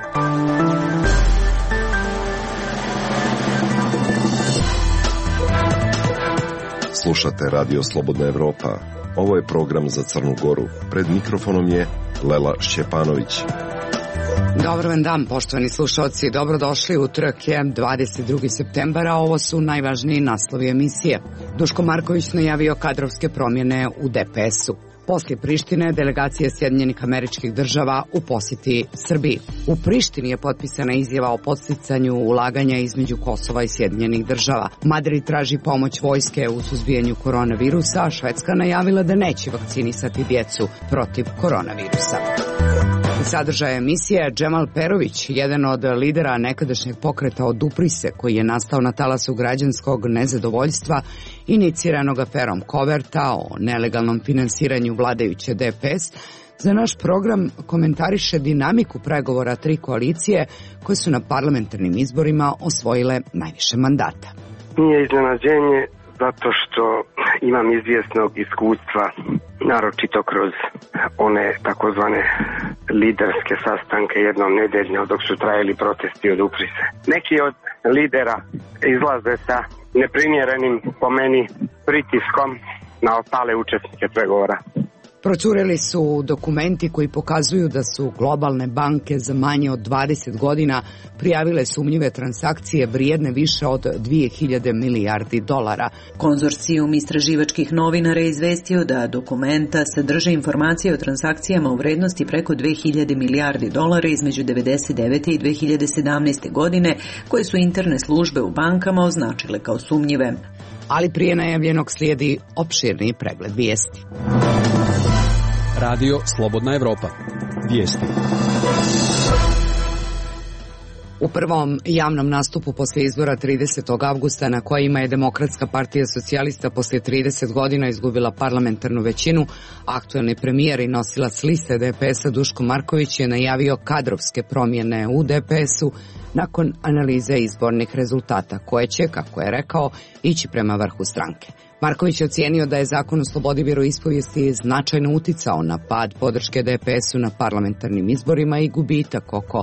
Slušate Radio Slobodna Evropa. Ovo je program za Crnu Goru. Pred mikrofonom je Lela Šćepanović. Dobar vam dan, poštovani slušalci. Dobrodošli, utorak je 22. septembara. Ovo su najvažniji naslovi emisije. Duško Marković najavio kadrovske promjene u DPS-u. Poslije Prištine, delegacija Sjedinjenih Američkih Država u posjeti Srbiji. U Prištini je potpisana izjava o podsticanju ulaganja između Kosova i Sjedinjenih Država. Madrid traži pomoć vojske u suzbijanju koronavirusa, a Švedska najavila da neće vakcinisati djecu protiv koronavirusa. Sadržaj emisije Džemal Perović, jedan od lidera nekadašnjeg pokreta od Duprise, koji je nastao na talasu građanskog nezadovoljstva iniciranog aferom Koverta o nelegalnom finansiranju vladajuće DPS, za naš program komentariše dinamiku pregovora tri koalicije koje su na parlamentarnim izborima osvojile najviše mandata. Nije iznenađenje zato što imam izvjesnog iskustva, naročito kroz one takozvane liderske sastanke jednom nedeljno dok su trajali protesti od Duprise. Neki od lidera izlaze sa neprimjerenim, po meni, pritiskom na ostale učesnike pregovora. Procureli su dokumenti koji pokazuju da su globalne banke za manje od 20 godina prijavile sumnjive transakcije vrijedne više od 2000 milijardi dolara. Konzorcijum istraživačkih novinara je izvestio da dokumenta sadrže informacije o transakcijama u vrednosti preko 2000 milijardi dolara između 1999. i 2017. godine, koje su interne službe u bankama označile kao sumnjive. Ali prije najavljenog slijedi opširniji pregled vijesti. Radio Slobodna Evropa. Vijesti. U prvom javnom nastupu poslije izbora 30. avgusta na kojima je Demokratska partija socijalista poslije 30 godina izgubila parlamentarnu većinu, aktuelni premijer i nosilac liste DPS-a Duško Marković je najavio kadrovske promjene u DPS-u nakon analize izbornih rezultata koje će, kako je rekao, ići prema vrhu stranke. Marković je ocijenio da je zakon o slobodi vjeroispovijesti značajno uticao na pad podrške DPS-u na parlamentarnim izborima i gubitak oko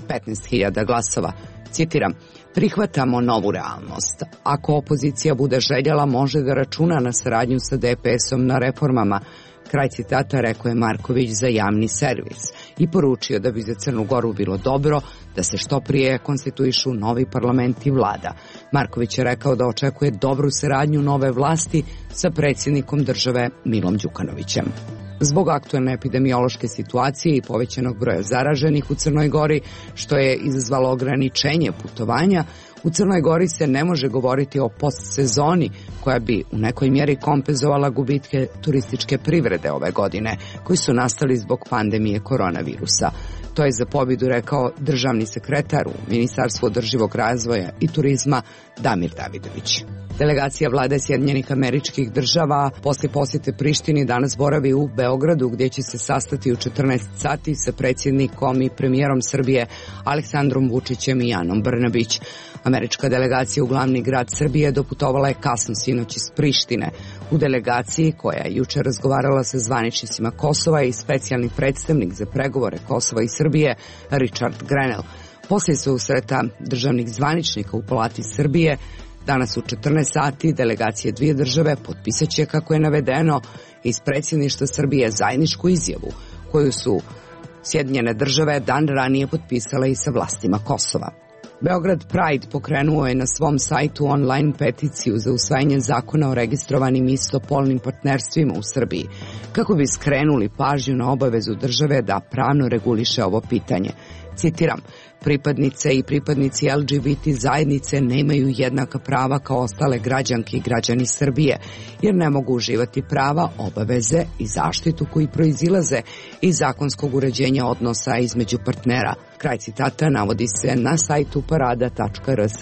15.000 glasova. Citiram, prihvatamo novu realnost. Ako opozicija bude željela, može da računa na saradnju sa DPS-om na reformama. Kraj citata rekao je Marković za javni servis i poručio da bi za Crnu Goru bilo dobro da se što prije konstituišu novi parlament i vlada. Marković je rekao da očekuje dobru saradnju nove vlasti sa predsjednikom države Milom Đukanovićem. Zbog aktuelne epidemiološke situacije i povećanog broja zaraženih u Crnoj Gori, što je izazvalo ograničenje putovanja, u Crnoj Gori se ne može govoriti o postsezoni koja bi u nekoj mjeri kompenzovala gubitke turističke privrede ove godine, koji su nastali zbog pandemije koronavirusa. To je za pobjedu rekao državni sekretar u Ministarstvu održivog razvoja i turizma Damir Davidović. Delegacija vlade Sjedinjenih Američkih Država poslije posjete Prištini danas boravi u Beogradu, gdje će se sastati u 14 sati sa predsjednikom i premijerom Srbije Aleksandrom Vučićem i Anom Brnabić. Američka delegacija u glavni grad Srbije doputovala je kasno sinoć iz Prištine. U delegaciji, koja je jučer razgovarala sa zvaničnicima Kosova, i specijalni predstavnik za pregovore Kosova i Srbije Richard Grenell. Poslije susreta državnih zvaničnika u Palati Srbije danas u 14 sati delegacije dvije države potpisat će, kako je navedeno iz predsjedništva Srbije, zajedničku izjavu koju su Sjedinjene države dan ranije potpisale i sa vlastima Kosova. Beograd Pride pokrenuo je na svom sajtu online peticiju za usvajanje zakona o registrovanim istopolnim partnerstvima u Srbiji, kako bi skrenuli pažnju na obavezu države da pravno reguliše ovo pitanje. Citiram, pripadnice i pripadnici LGBT zajednice nemaju jednaka prava kao ostale građanke i građani Srbije, jer ne mogu uživati prava, obaveze i zaštitu koji proizilaze iz zakonskog uređenja odnosa između partnera. Kraj citata navodi se na sajtu parada.rs.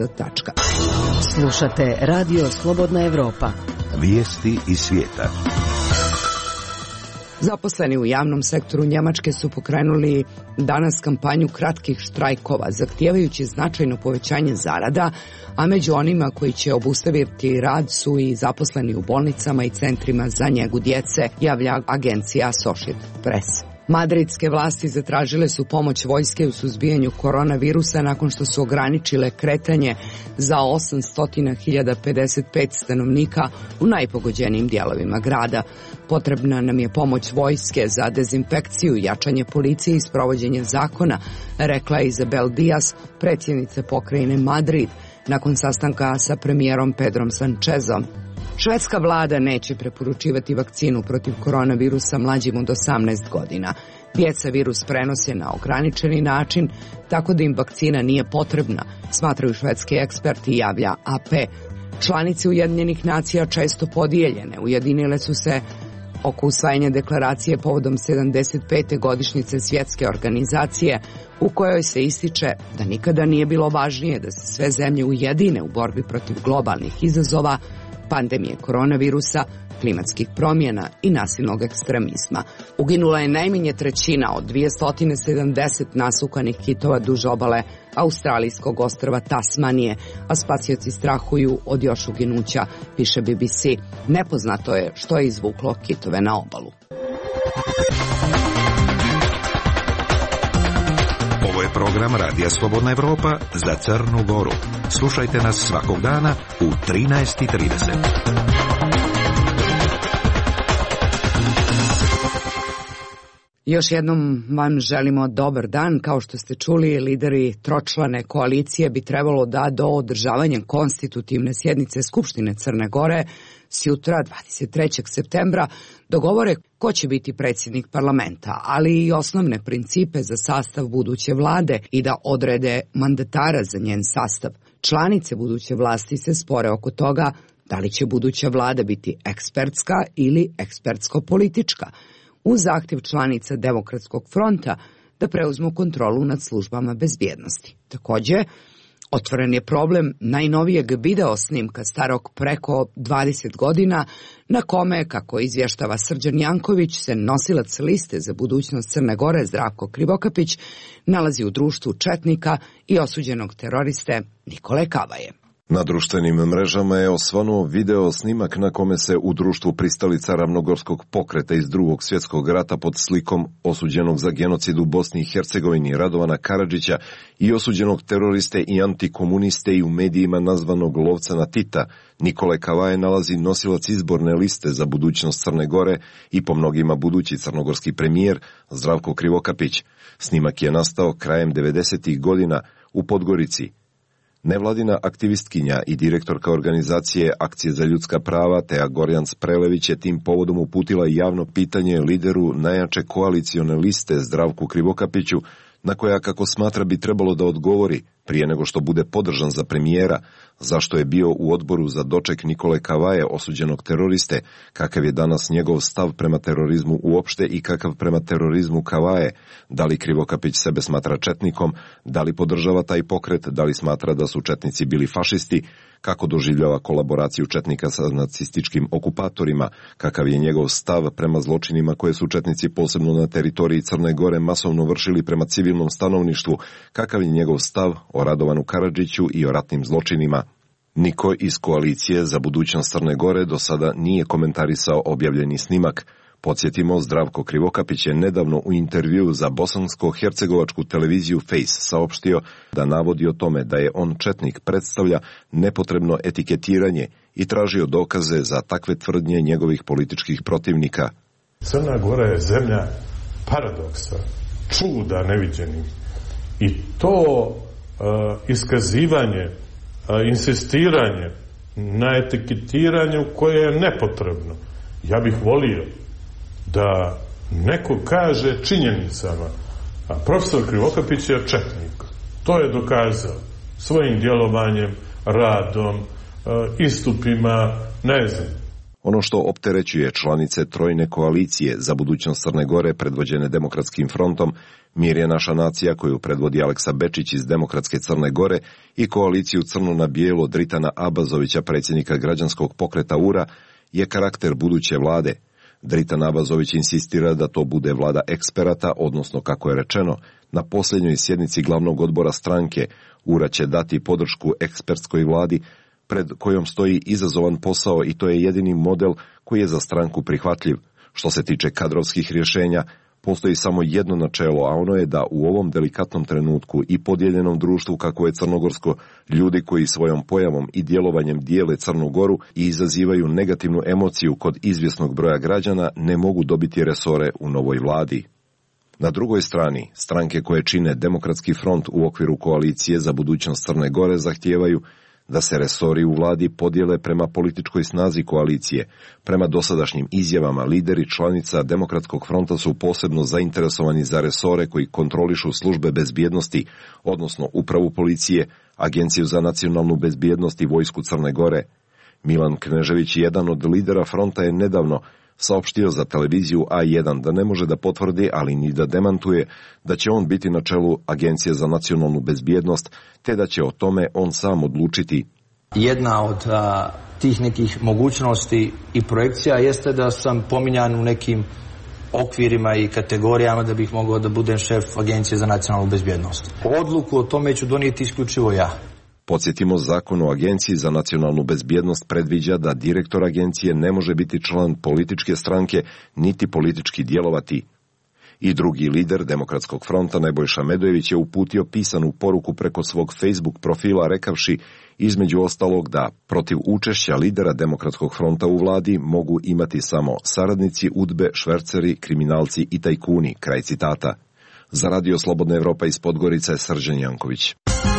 Slušate Radio Slobodna Evropa. Vijesti iz svijeta. Zaposleni u javnom sektoru Njemačke su pokrenuli danas kampanju kratkih štrajkova, zahtijevajući značajno povećanje zarada, a među onima koji će obustaviti rad su i zaposleni u bolnicama i centrima za njegu djece, javlja agencija Associated Press. Madridske vlasti zatražile su pomoć vojske u suzbijanju koronavirusa nakon što su ograničile kretanje za 800.055 stanovnika u najpogođenijim dijelovima grada. Potrebna nam je pomoć vojske za dezinfekciju, jačanje policije i sprovođenje zakona, rekla je Isabel Diaz, predsjednica pokrajine Madrid, nakon sastanka sa premijerom Pedrom Sanchezom. Švedska vlada neće preporučivati vakcinu protiv koronavirusa mlađim od 18 godina. Djeca virus prenose na ograničeni način, tako da im vakcina nije potrebna, smatraju švedski eksperti, javlja AP. Članice Ujedinjenih nacija često podijeljene ujedinile su se oko usvajanja deklaracije povodom 75. godišnjice svjetske organizacije, u kojoj se ističe da nikada nije bilo važnije da se sve zemlje ujedine u borbi protiv globalnih izazova, pandemije koronavirusa, klimatskih promjena i nasilnog ekstremizma. Uginula je najmanje trećina od 270 nasukanih kitova duž obale australijskog ostrva Tasmanije, a spasioci strahuju od još uginuća, piše BBC. Nepoznato je što je izvuklo kitove na obalu. Ovo je program Radija Slobodna Evropa za Crnu Goru. Slušajte nas svakog dana u 13:30. Još jednom vam želimo dobar dan. Kao što ste čuli, lideri tročlane koalicije bi trebalo da do održavanja konstitutivne sjednice Skupštine Crne Gore sjutra 23. septembra dogovore ko će biti predsjednik parlamenta, ali i osnovne principe za sastav buduće vlade i da odrede mandatara za njen sastav. Članice buduće vlasti se spore oko toga da li će buduća vlada biti ekspertska ili ekspertsko-politička, uz zahtjev članica Demokratskog fronta da preuzmu kontrolu nad službama bezbjednosti. Također, otvoren je problem najnovijeg video snimka starog preko 20 godina na kome, kako izvještava Srđan Janković, se nosilac liste za budućnost Crne Gore Zdravko Krivokapić nalazi u društvu četnika i osuđenog teroriste Nikole Kavaje. Na društvenim mrežama je osvanuo video snimak na kome se u društvu pristalica Ravnogorskog pokreta iz Drugog svjetskog rata pod slikom osuđenog za genocid u Bosni i Hercegovini Radovana Karadžića i osuđenog teroriste i antikomuniste i u medijima nazvanog lovca na Tita Nikole Kavaje nalazi nosilac izborne liste za budućnost Crne Gore i po mnogima budući crnogorski premijer Zdravko Krivokapić. Snimak je nastao krajem 90. godina u Podgorici. Nevladina aktivistkinja i direktorka organizacije Akcije za ljudska prava Teja Gorjans Prelević je tim povodom uputila javno pitanje lideru najjače koalicione liste Zdravku Krivokapiću, na koja, kako smatra, bi trebalo da odgovori prije nego što bude podržan za premijera, zašto je bio u odboru za doček Nikole Kavaje, osuđenog teroriste, kakav je danas njegov stav prema terorizmu uopšte i kakav prema terorizmu Kavaje, da li Krivokapić sebe smatra četnikom, da li podržava taj pokret, da li smatra da su četnici bili fašisti, kako doživljava kolaboraciju četnika sa nacističkim okupatorima, kakav je njegov stav prema zločinima koje su četnici posebno na teritoriji Crne Gore masovno vršili prema civilnom stanovništvu, kakav je njegov stav o Radovanu Karadžiću i o ratnim zločinima. Niko iz koalicije za budućnost Crne Gore do sada nije komentarisao objavljeni snimak. Podsjetimo, Zdravko Krivokapić je nedavno u intervjuu za bosansko-hercegovačku televiziju Face saopštio da navodi o tome da je on četnik predstavlja nepotrebno etiketiranje i tražio dokaze za takve tvrdnje njegovih političkih protivnika. Crna Gora je zemlja paradoksa, čuda neviđenih. I to iskazivanje, insistiranje na etiketiranju koje je nepotrebno. Ja bih volio da neko kaže činjenicama, a profesor Krivokapić je četnik. To je dokazao svojim djelovanjem, radom, istupima, ne znam. Ono što opterećuje članice trojne koalicije za budućnost Crne Gore predvođene Demokratskim frontom, Mir je naša nacija koju predvodi Aleksa Bečić iz Demokratske Crne Gore i koaliciju Crno na bijelo Dritana Abazovića, predsjednika građanskog pokreta URA, je karakter buduće vlade. Dritan Abazović insistira da to bude vlada eksperata, odnosno, kako je rečeno, na posljednjoj sjednici glavnog odbora stranke URA će dati podršku ekspertskoj vladi pred kojom stoji izazovan posao i to je jedini model koji je za stranku prihvatljiv. Što se tiče kadrovskih rješenja, Postoji samo jedno načelo, a ono je da u ovom delikatnom trenutku i podijeljenom društvu kako je crnogorsko, ljudi koji svojom pojavom i djelovanjem dijele Crnu Goru i izazivaju negativnu emociju kod izvjesnog broja građana ne mogu dobiti resore u novoj vladi. Na drugoj strani, stranke koje čine Demokratski front u okviru koalicije za budućnost Crne Gore zahtijevaju da se resori u vladi podijele prema političkoj snazi koalicije. Prema dosadašnjim izjavama, lideri članica Demokratskog fronta su posebno zainteresovani za resore koji kontrolišu službe bezbjednosti, odnosno upravu policije, Agenciju za nacionalnu bezbjednost i vojsku Crne Gore. Milan Knežević, jedan od lidera fronta, je nedavno saopštio za televiziju A1 da ne može da potvrdi, ali ni da demantuje, da će on biti na čelu Agencije za nacionalnu bezbjednost, te da će o tome on sam odlučiti. Jedna od tih nekih mogućnosti i projekcija jeste da sam pominjan u nekim okvirima i kategorijama da bih mogao da budem šef Agencije za nacionalnu bezbjednost. Odluku o tome ću donijeti isključivo ja. Podsjetimo, Zakon o Agenciji za nacionalnu bezbjednost predviđa da direktor agencije ne može biti član političke stranke niti politički djelovati. I drugi lider Demokratskog fronta, Nebojša Medojević, je uputio pisanu poruku preko svog Facebook profila rekavši između ostalog da protiv učešća lidera Demokratskog fronta u vladi mogu imati samo saradnici UDBE, šverceri, kriminalci i tajkuni, kraj citata. Za Radio Slobodna Evropa iz Podgorice, Srđan Janković.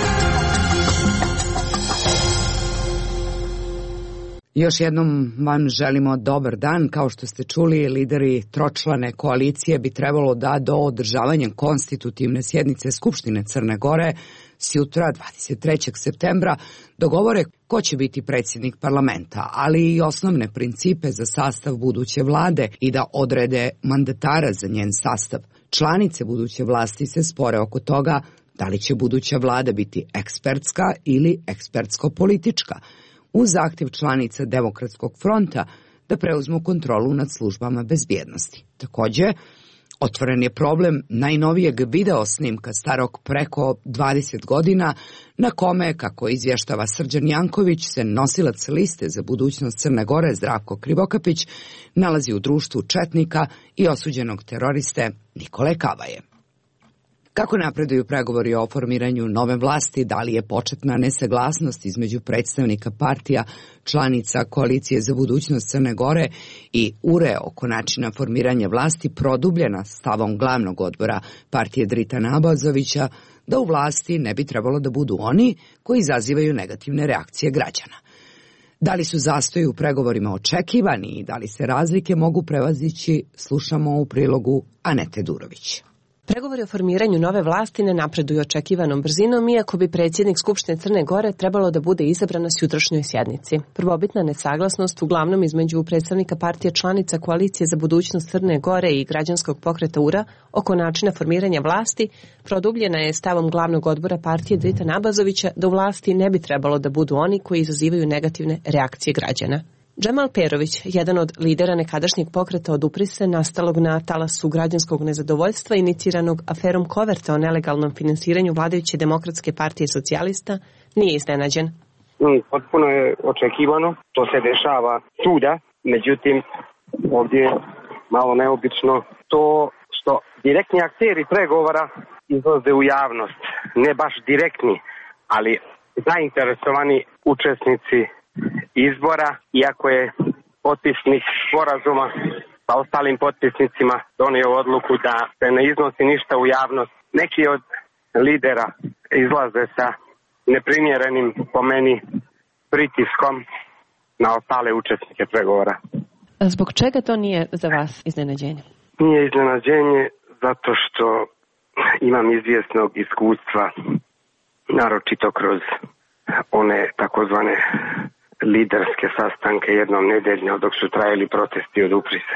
Još jednom vam želimo dobar dan. Kao što ste čuli, lideri tročlane koalicije bi trebalo da do održavanja konstitutivne sjednice Skupštine Crne Gore sutra 23. septembra dogovore ko će biti predsjednik parlamenta, ali i osnovne principe za sastav buduće vlade i da odrede mandatara za njen sastav. Članice buduće vlasti se spore oko toga da li će buduća vlada biti ekspertska ili ekspertsko-politička, uz zahtjev članica Demokratskog fronta da preuzmu kontrolu nad službama bezbjednosti. Također, otvoren je problem najnovijeg video snimka starog preko 20 godina na kome, kako izvještava Srđan Janković, se nosilac liste za budućnost Crne Gore Zdravko Krivokapić nalazi u društvu četnika i osuđenog teroriste Nikole Kavaje. Kako napreduju pregovori o formiranju nove vlasti, da li je početna nesaglasnost između predstavnika partija članica koalicije za budućnost Crne Gore i URE oko načina formiranja vlasti produbljena stavom glavnog odbora partije Dritana Abazovića da u vlasti ne bi trebalo da budu oni koji izazivaju negativne reakcije građana. Da li su zastoji u pregovorima očekivani i da li se razlike mogu prevazići, slušamo u prilogu Anete Durović. Pregovori o formiranju nove vlasti ne napreduju očekivanom brzinom, iako bi predsjednik Skupštine Crne Gore trebalo da bude izabran na sutrašnjoj sjednici. Prvobitna nesaglasnost uglavnom između predstavnika partije članica koalicije za budućnost Crne Gore i građanskog pokreta URA oko načina formiranja vlasti produbljena je stavom glavnog odbora partije Dritana Abazovića da u vlasti ne bi trebalo da budu oni koji izazivaju negativne reakcije građana. Džemal Perović, jedan od lidera nekadašnjeg pokreta od Uprise, nastalog na talasu građanskog nezadovoljstva iniciranog aferom Koverte o nelegalnom finansiranju vladajuće Demokratske partije socijalista, nije iznenađen. Potpuno je očekivano, to se dešava svuda, međutim ovdje je malo neobično to što direktni akteri pregovora izlaze u javnost, ne baš direktni, ali zainteresovani učesnici izbora, iako je potpisnik sporazuma sa ostalim potpisnicima donio odluku da se ne iznosi ništa u javnost. Neki od lidera izlaze sa neprimjerenim, po meni, pritiskom na ostale učesnike pregovora. Zbog čega to nije za vas iznenađenje? Nije iznenađenje zato što imam izvjesnog iskustva, naročito kroz one takozvane liderske sastanke jednom nedeljno dok su trajali protesti od Uprise.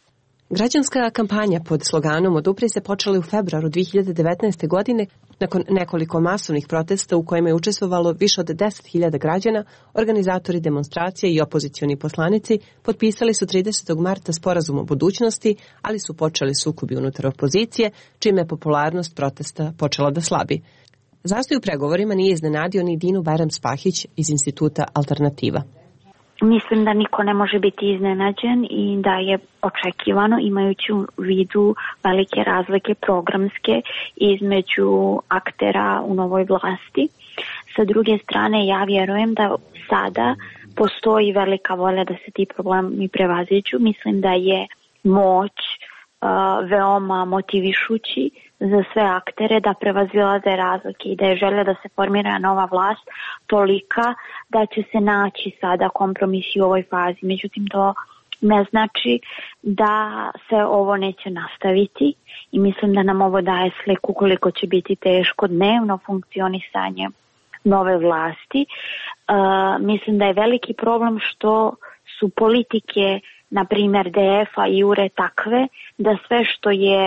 Građanska kampanja pod sloganom Od Uprise počela u februaru 2019. godine nakon nekoliko masovnih protesta u kojima je učestvovalo više od 10.000 građana. Organizatori demonstracije i opozicioni poslanici potpisali su 30. marta sporazum o budućnosti, ali su počeli sukobi unutar opozicije, čime je popularnost protesta počela da slabi. Zastoj u pregovorima nije iznenadio ni Dinu Bajram Spahić iz Instituta Alternativa. Mislim da niko ne može biti iznenađen i da je očekivano, imajući u vidu velike razlike programske između aktera u novoj vlasti. Sa druge strane, ja vjerujem da sada postoji velika volja da se ti problemi prevaziđu. Mislim da je moć veoma motivišući za sve aktere da prevazilaze razlike i da je želja da se formira nova vlast tolika da će se naći sada kompromisi u ovoj fazi. Međutim, to ne znači da se ovo neće nastaviti i mislim da nam ovo daje sliku koliko će biti teško dnevno funkcionisanje nove vlasti. Mislim da je veliki problem što su politike, na primjer DF-a i URE, takve da sve što je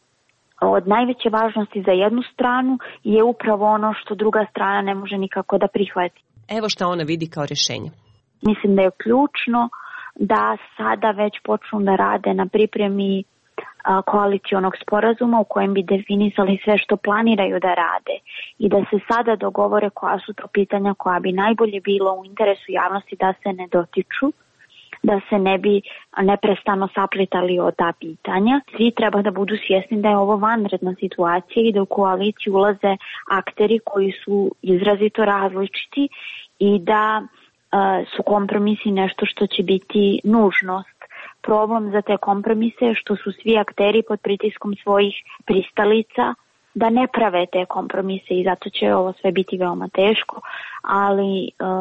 od najveće važnosti za jednu stranu je upravo ono što druga strana ne može nikako da prihvati. Evo šta ona vidi kao rješenje. Mislim da je ključno da sada već počnu da rade na pripremi koalicionog sporazuma u kojem bi definisali sve što planiraju da rade i da se sada dogovore koja su to pitanja koja bi najbolje bilo u interesu javnosti da se ne dotiču, da se ne bi neprestano saplitali o ta pitanja. Svi treba da budu svjesni da je ovo vanredna situacija i da u koaliciju ulaze akteri koji su izrazito različiti i da su kompromisi nešto što će biti nužnost. Problem za te kompromise je što su svi akteri pod pritiskom svojih pristalica da ne prave te kompromise i zato će ovo sve biti veoma teško, ali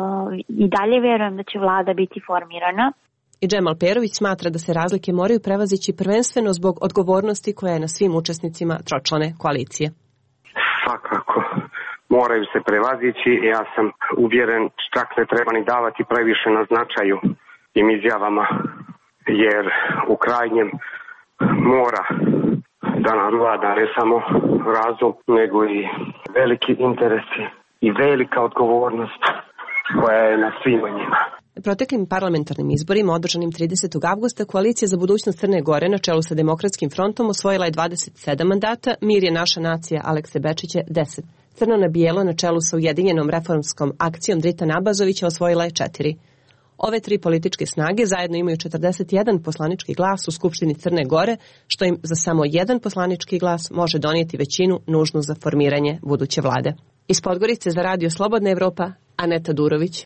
i dalje vjerujem da će vlada biti formirana. I Džemal Perović smatra da se razlike moraju prevazići prvenstveno zbog odgovornosti koja je na svim učesnicima tročlane koalicije. Svakako moraju se prevazići. Ja sam uvjeren, čak ne treba ni davati previše na značaju tim izjavama, jer u krajnjem mora da nam vlada ne samo razum, nego i veliki interesi i velika odgovornost koja je na svima njima. Proteklim parlamentarnim izborima održanim 30. avgusta Koalicija za budućnost Crne Gore na čelu sa Demokratskim frontom osvojila je 27 mandata, Mir je naša nacija Alekse Bečića 10. Crno na bijelo na čelu sa Ujedinjenom reformskom akcijom Dritana Abazovića osvojila je 4. Ove tri političke snage zajedno imaju 41 poslanički glas u Skupštini Crne Gore, što im za samo jedan poslanički glas može donijeti većinu nužnu za formiranje buduće vlade. Iz Podgorice za Radio Slobodna Evropa, Aneta Durović.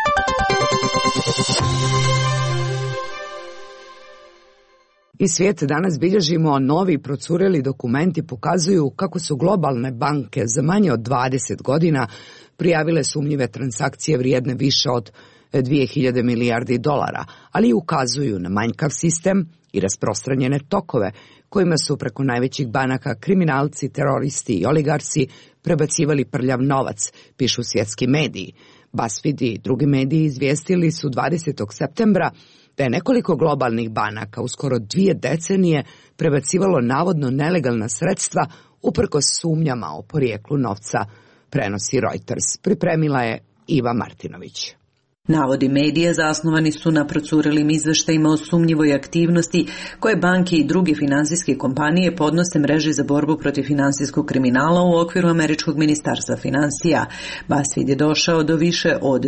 Iz svijeta danas bilježimo novi procureli dokumenti pokazuju kako su globalne banke za manje od 20 godina prijavile sumnjive transakcije vrijedne više od 2000 milijardi dolara, ali ukazuju na manjkav sistem i rasprostranjene tokove kojima su preko najvećih banaka kriminalci, teroristi i oligarsi prebacivali prljav novac, pišu svjetski mediji. BuzzFeed i drugi mediji izvijestili su 20. septembra da je nekoliko globalnih banaka u skoro 2 decenije prebacivalo navodno nelegalna sredstva uprkos sumnjama o porijeklu novca, prenosi Reuters. Pripremila je Iva Martinović. Navodi medija zasnovani su na procurelim izveštajima o sumnjivoj aktivnosti koje banke i druge finansijske kompanije podnose mreži za borbu protiv finansijskog kriminala u okviru Američkog ministarstva finansija. BuzzFeed je došao do više od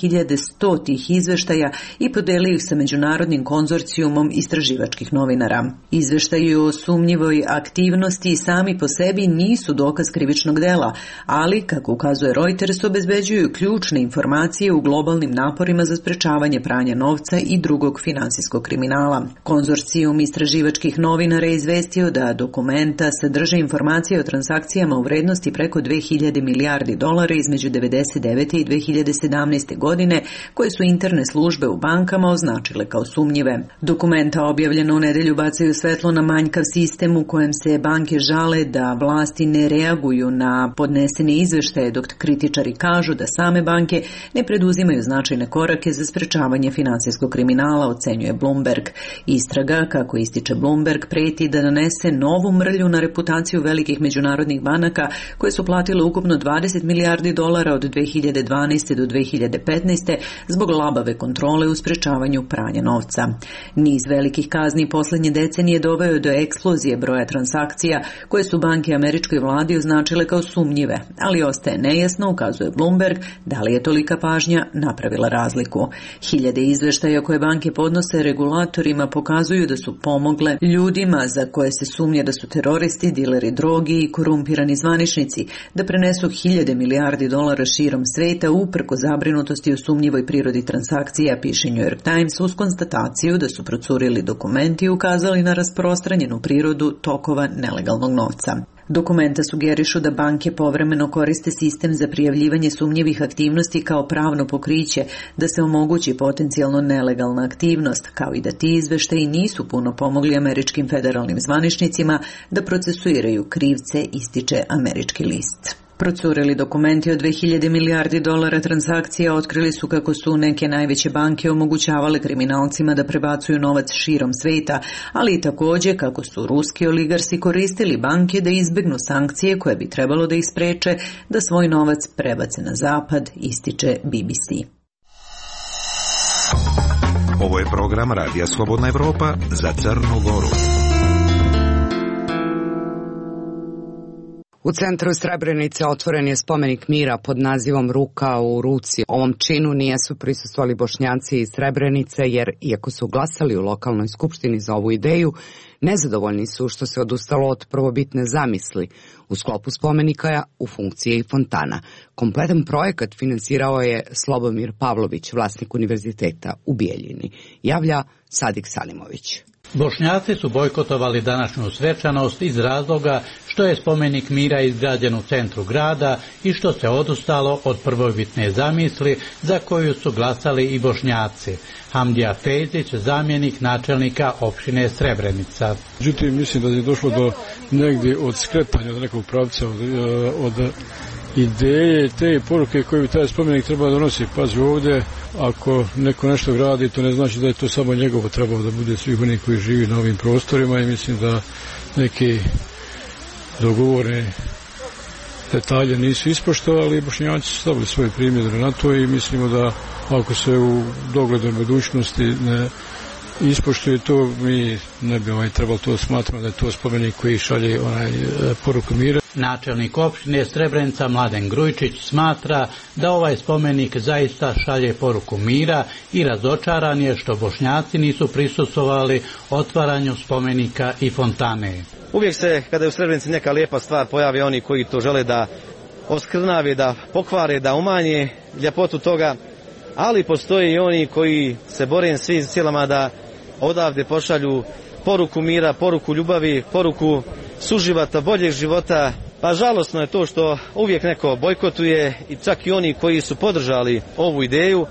2100 tih izveštaja i podelio ih sa međunarodnim konzorcijumom istraživačkih novinara. Izveštaji o sumnjivoj aktivnosti sami po sebi nisu dokaz krivičnog dela, ali, kako ukazuje Reuters, obezbeđuju ključne informacije u globalnim naporima za sprečavanje pranja novca i drugog finansijskog kriminala. Konzorcijum istraživačkih novinara je izvestio da dokumenta sadrže informacije o transakcijama u vrednosti preko 2000 milijardi dolara između 1999. i 2017. godine, koje su interne službe u bankama označile kao sumnjive. Dokumenta objavljena u nedelju bacaju svetlo na manjkav sistem u kojem se banke žale da vlasti ne reaguju na podnesene izveštaje, dok kritičari kažu da same banke ne preduzimaju značajne korake za sprečavanje finansijskog kriminala, ocenjuje Bloomberg. Istraga, kako ističe Bloomberg, preti da nanese novu mrlju na reputaciju velikih međunarodnih banaka koje su platile ukupno 20 milijardi dolara od 2012. do 2015. zbog labave kontrole u sprečavanju pranja novca. Niz velikih kazni posljednje decenije doveo do eksplozije broja transakcija koje su banke američkoj vladi označile kao sumnjive, ali ostaje nejasno, ukazuje Bloomberg, da li je tolika pažnja napravila razliku. Hiljade izveštaja koje banke podnose regulatorima pokazuju da su pomogle ljudima za koje se sumnja da su teroristi, dileri drogi i korumpirani zvaničnici da prenesu hiljade milijardi dolara širom sveta uprko zabrinutosti o sumnjivoj prirodi transakcija, piše New York Times, uz konstataciju da su procurili dokumenti i ukazali na rasprostranjenu prirodu tokova nelegalnog novca. Dokumenta sugerišu da banke povremeno koriste sistem za prijavljivanje sumnjivih aktivnosti kao pravno pokriće, da se omogući potencijalno nelegalna aktivnost, kao i da ti izveštaji nisu puno pomogli američkim federalnim zvaničnicima da procesuiraju krivce, ističe američki list. Procurili dokumenti od 2000 milijardi dolara transakcija otkrili su kako su neke najveće banke omogućavale kriminalcima da prebacuju novac širom sveta, ali i također kako su ruski oligarsi koristili banke da izbjegnu sankcije koje bi trebalo da ih spreče da svoj novac prebace na zapad, ističe BBC. Ovo je program Radija Slobodna Evropa za Crnu Goru. U centru Srebrenice otvoren je spomenik mira pod nazivom Ruka u ruci. Ovom činu nisu prisustvovali Bošnjaci iz Srebrenice jer, iako su glasali u lokalnoj skupštini za ovu ideju, nezadovoljni su što se odustalo od prvobitne zamisli. U sklopu spomenika u funkciji i fontana. Kompletan projekat finansirao je Slobomir Pavlović, vlasnik univerziteta u Bijeljini. Javlja Sadik Salimović. Bošnjaci su bojkotovali današnju svečanost iz razloga što je spomenik mira izgrađen u centru grada i što se odustalo od prvobitne zamisli za koju su glasali i Bošnjaci. Hamdija Fejzić, zamjenik načelnika opštine Srebrenica. Međutim, mislim da je došlo do negdje od skretanja od nekog pravca, od ideje, te poruke koje bi taj spomenik trebao donositi. Pazi ovdje, ako neko nešto gradi, to ne znači da je to samo njegovo, trebao da bude svih onih koji živi na ovim prostorima i mislim da neki dogovoreni detalje nisu ispoštovali i Bošnjaci su stavili svoje primjedbe na to i mislimo da ako se u doglednoj budućnosti ne ispoštuje to, mi ne bi trebalo to smatrati da je to spomenik koji šalje poruku mira. Načelnik opštine Srebrenica Mladen Grujčić smatra da ovaj spomenik zaista šalje poruku mira i razočaran je što Bošnjaci nisu prisustvovali otvaranju spomenika i fontane. Uvijek se, kada je u Srebrenici neka lijepa stvar, pojave oni koji to žele da oskrnave, da pokvare, da umanje ljepotu toga, ali postoje i oni koji se bore svim silama da odavde pošalju poruku mira, poruku ljubavi, poruku suživota, boljeg života. Pa žalosno je to što uvijek neko bojkotuje i čak i oni koji su podržali ovu ideju,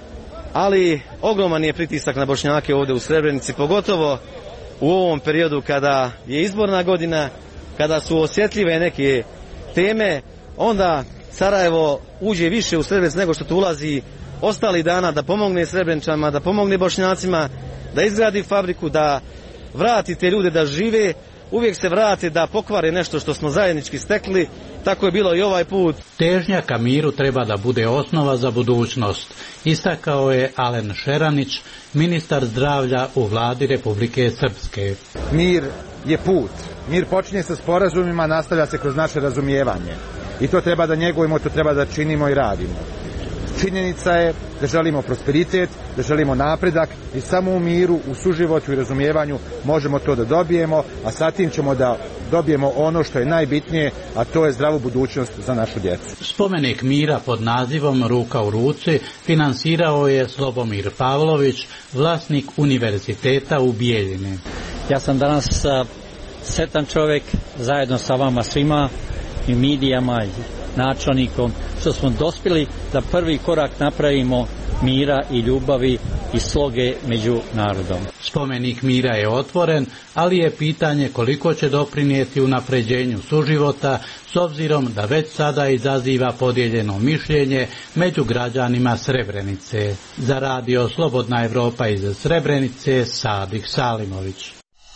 ali ogroman je pritisak na Bošnjake ovdje u Srebrenici, pogotovo u ovom periodu kada je izborna godina, kada su osjetljive neke teme, onda Sarajevo uđe više u Srebrenicu nego što tu ulazi ostali dana da pomogne Srebreničanima, da pomogne Bošnjacima, da izgradi fabriku, da vrati te ljude da žive, uvijek se vrate da pokvare nešto što smo zajednički stekli, tako je bilo i ovaj put. Težnja ka miru treba da bude osnova za budućnost, istakao je Alen Šeranić, ministar zdravlja u vladi Republike Srpske. Mir je put. Mir počinje sa sporazumima, nastavlja se kroz naše razumijevanje. I to treba da njegujemo, to treba da činimo i radimo. Činjenica je da želimo prosperitet, da želimo napredak i samo u miru, u suživotu i razumijevanju možemo to da dobijemo, a sa tim ćemo da dobijemo ono što je najbitnije, a to je zdravu budućnost za našu djecu. Spomenik mira pod nazivom Ruka u ruci finansirao je Slobomir Pavlović, vlasnik univerziteta u Bijeljini. Ja sam danas sretan čovjek zajedno sa vama svima i medijama i načelnikom, što smo dospjeli da prvi korak napravimo mira i ljubavi i sloge među narodom. Spomenik mira je otvoren, ali je pitanje koliko će doprinijeti unapređenju suživota, s obzirom da već sada izaziva podijeljeno mišljenje među građanima Srebrenice. Za radio Slobodna Evropa iz Srebrenice, Sadik Salimović.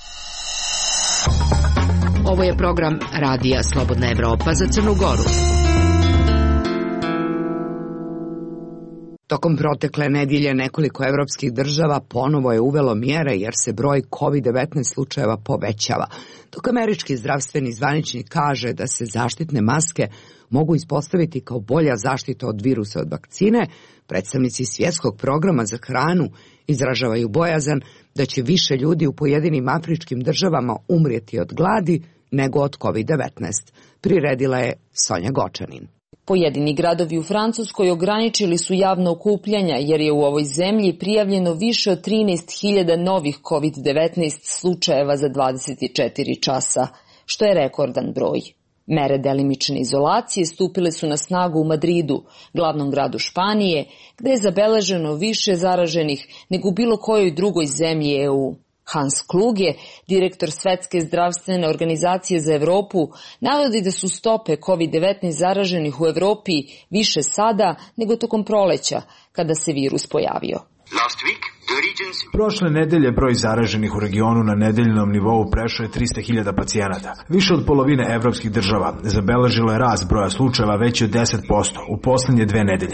Ovo je program Radija Slobodna Evropa za Crnu Goru. Tokom protekle nedjelje nekoliko evropskih država ponovo je uvelo mjere jer se broj COVID-19 slučajeva povećava. Dok američki zdravstveni zvaničnik kaže da se zaštitne maske mogu ispostaviti kao bolja zaštita od virusa od vakcine, predstavnici Svjetskog programa za hranu izražavaju bojazan da će više ljudi u pojedinim afričkim državama umrijeti od gladi nego od COVID-19. Priredila je Sonja Gočanin. Pojedini gradovi u Francuskoj ograničili su javna okupljanja jer je u ovoj zemlji prijavljeno više od 13.000 novih COVID-19 slučajeva za 24 časa, što je rekordan broj. Mere delimične izolacije stupile su na snagu u Madridu, glavnom gradu Španije, gde je zabeleženo više zaraženih nego u bilo kojoj drugoj zemlji EU. Hans Kluge, direktor Svetske zdravstvene organizacije za Evropu, navodi da su stope COVID-19 zaraženih u Evropi više sada nego tokom proleća, kada se virus pojavio. Prošle nedelje broj zaraženih u regionu na nedeljnom nivou prešao je 300.000 pacijenata. Više od polovine evropskih država zabeležilo je rast broja slučajeva veći od 10% u posljednje 2 nedelje.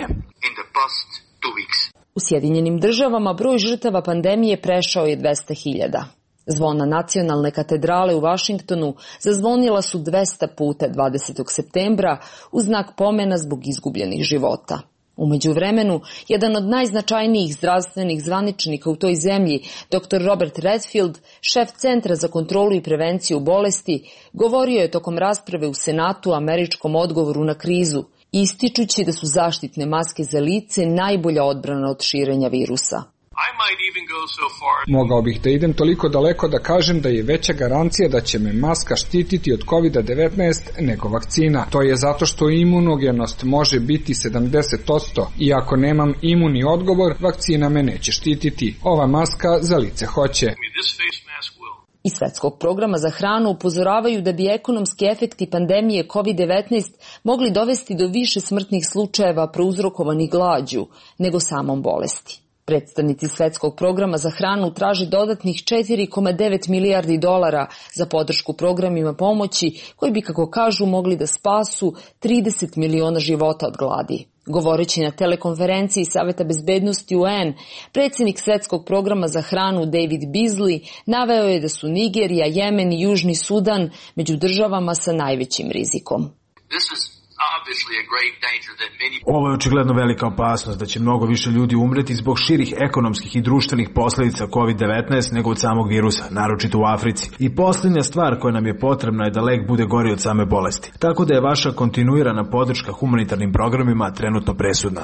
U Sjedinjenim državama broj žrtava pandemije prešao je 200.000. Zvona nacionalne katedrale u Vašingtonu zazvonila su 200 puta 20. septembra u znak pomena zbog izgubljenih života. U međuvremenu, jedan od najznačajnijih zdravstvenih zvaničnika u toj zemlji, dr. Robert Redfield, šef Centra za kontrolu i prevenciju bolesti, govorio je tokom rasprave u Senatu o američkom odgovoru na krizu, ističući da su zaštitne maske za lice najbolja odbrana od širenja virusa. Mogao bih da idem toliko daleko da kažem da je veća garancija da će me maska štititi od COVID-19 nego vakcina. To je zato što imunogenost može biti 70%. I ako nemam imuni odgovor, vakcina me neće štititi. Ova maska za lice hoće. Iz Svetskog programa za hranu upozoravaju da bi ekonomski efekti pandemije COVID-19 mogli dovesti do više smrtnih slučajeva prouzrokovanih glađu nego samom bolesti. Predstavnici Svetskog programa za hranu traže dodatnih $4,9 milijardi za podršku programima pomoći koji bi, kako kažu, mogli da spasu 30 miliona života od gladi. Govoreći na telekonferenciji Saveta bezbednosti UN, predsjednik Svetskog programa za hranu David Beasley naveo je da su Nigerija, Jemen i Južni Sudan među državama sa najvećim rizikom. Ovo je očigledno velika opasnost da će mnogo više ljudi umreti zbog širih ekonomskih i društvenih posljedica COVID-19 nego od samog virusa, naročito u Africi. I posljednja stvar koja nam je potrebna je da lek bude gori od same bolesti. Tako da je vaša kontinuirana podrška humanitarnim programima trenutno presudna.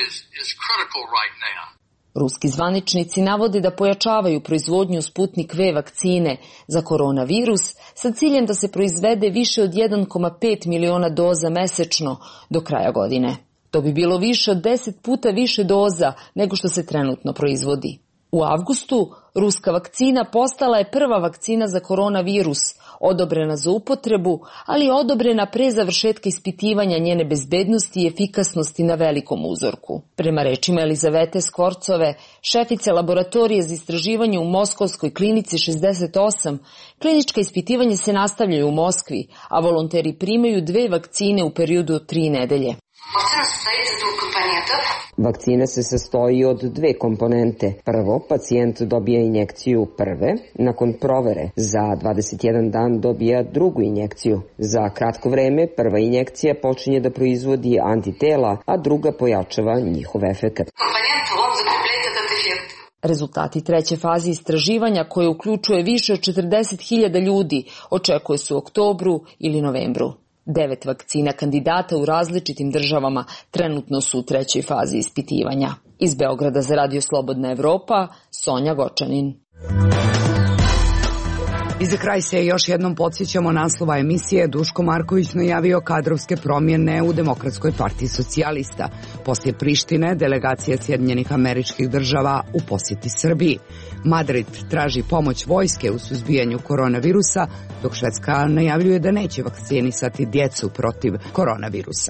Ruski zvaničnici navode da pojačavaju proizvodnju Sputnik V vakcine za koronavirus sa ciljem da se proizvede više od 1,5 miliona doza mesečno do kraja godine. To bi bilo više od 10 puta više doza nego što se trenutno proizvodi. U avgustu ruska vakcina postala je prva vakcina za koronavirus, odobrena za upotrebu, ali odobrena pre završetka ispitivanja njene bezbednosti i efikasnosti na velikom uzorku. Prema rečima Elizavete Skvorcove, šefice laboratorije za istraživanje u Moskovskoj klinici 68, klinička ispitivanja se nastavljaju u Moskvi, a volonteri primaju 2 vakcine u periodu od 3 nedelje. Vakcina se sastoji od 2 komponente. Prvo, pacijent dobija injekciju prve, nakon provere za 21 dan dobija drugu injekciju. Za kratko vreme prva injekcija počinje da proizvodi antitela, a druga pojačava njihov efekat. Rezultati 3. faze istraživanja, koje uključuje više od 40.000 ljudi, očekuje se u oktobru ili novembru. 9 vakcina kandidata u različitim državama trenutno su u 3. fazi ispitivanja. Iz Beograda za Radio Slobodna Evropa, Sonja Gočanin. I za kraj se još jednom podsjećamo naslova emisije. Duško Marković najavio kadrovske promjene u Demokratskoj partiji socijalista. Poslije Prištine, delegacija Sjedinjenih Američkih Država u posjeti Srbiji. Madrid traži pomoć vojske u suzbijanju koronavirusa, dok Švedska najavljuje da neće vakcinisati djecu protiv koronavirusa.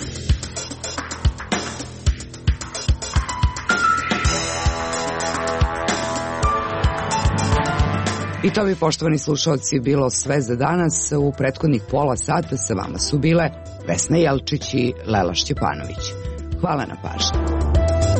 I to bi, poštovani slušalci, bilo sve za danas. U prethodnih pola sata sa vama su bile Vesna Jelčić i Lela Šćepanović. Hvala na pažnji.